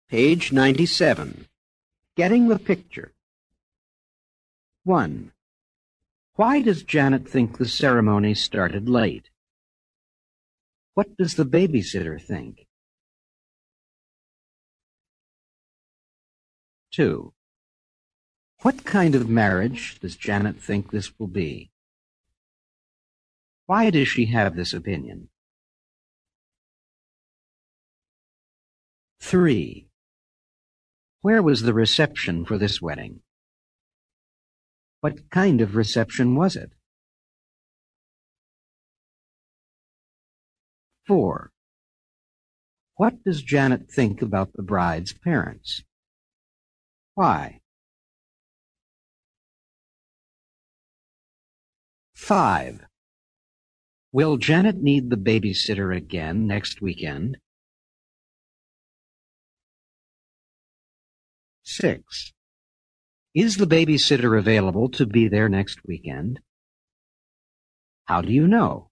Page 97. Getting the picture. 1. Why does Janet think the ceremony started late? What does the babysitter think? 2. What kind of marriage does Janet think this will be? Why does she have this opinion? 3. Where was the reception for this wedding? What kind of reception was it? 4. What does Janet think about the bride's parents? Why? 5. Will Janet need the babysitter again next weekend? 6. Is the babysitter available to be there next weekend? How do you know?